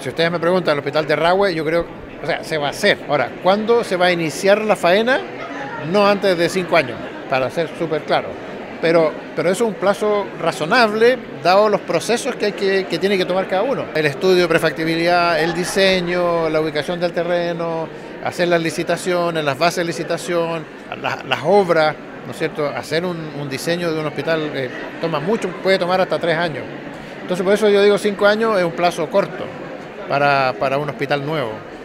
si ustedes me preguntan, el hospital de Rahue, yo creo, o sea, se va a hacer. Ahora, ¿cuándo se va a iniciar la faena? No antes de 5 años, para ser súper claro. Pero es un plazo razonable, dado los procesos que tiene que tomar cada uno. El estudio de prefactibilidad, el diseño, la ubicación del terreno, hacer las licitaciones, las bases de licitación, las obras, ¿no es cierto? Hacer un diseño de un hospital toma mucho, puede tomar hasta 3 años. Entonces por eso yo digo 5 años es un plazo corto para un hospital nuevo.